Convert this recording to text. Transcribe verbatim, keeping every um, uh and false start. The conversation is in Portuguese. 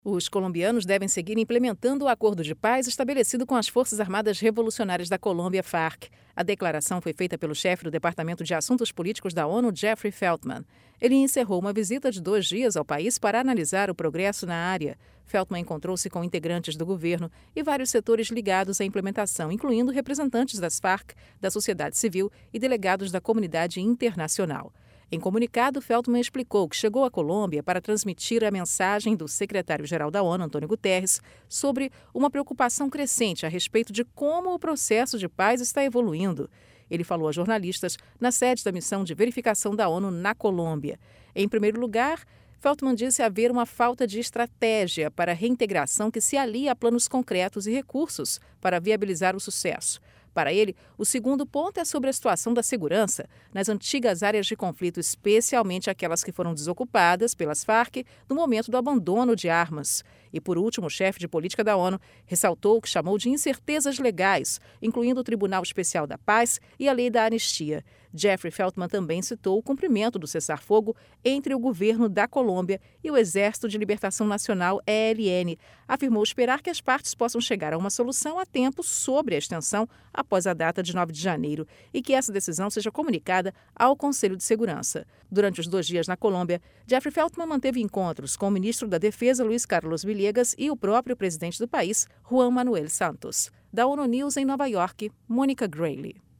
Os colombianos devem seguir implementando o acordo de paz estabelecido com as Forças Armadas Revolucionárias da Colômbia, FARC. A declaração foi feita pelo chefe do Departamento de Assuntos Políticos da ONU, Jeffrey Feltman. Ele encerrou uma visita de dois dias ao país para analisar o progresso na área. Feltman encontrou-se com integrantes do governo e vários setores ligados à implementação, incluindo representantes das FARC, da sociedade civil e delegados da comunidade internacional. Em comunicado, Feltman explicou que chegou à Colômbia para transmitir a mensagem do secretário-geral da ONU, Antônio Guterres, sobre uma preocupação crescente a respeito de como o processo de paz está evoluindo. Ele falou a jornalistas na sede da missão de verificação da ONU na Colômbia. Em primeiro lugar, Feltman disse haver uma falta de estratégia para a reintegração que se alia a planos concretos e recursos para viabilizar o sucesso. Para ele, o segundo ponto é sobre a situação da segurança nas antigas áreas de conflito, especialmente aquelas que foram desocupadas pelas FARC no momento do abandono de armas. E, por último, o chefe de política da ONU ressaltou o que chamou de incertezas legais, incluindo o Tribunal Especial da Paz e a Lei da Anistia. Jeffrey Feltman também citou o cumprimento do cessar-fogo entre o governo da Colômbia e o Exército de Libertação Nacional, E L N. Afirmou esperar que as partes possam chegar a uma solução a tempo sobre a extensão após a data de nove de janeiro e que essa decisão seja comunicada ao Conselho de Segurança. Durante os dois dias na Colômbia, Jeffrey Feltman manteve encontros com o ministro da Defesa, Luiz Carlos Villegas, e o próprio presidente do país, Juan Manuel Santos. Da ONU News em Nova York, Mônica Grayle.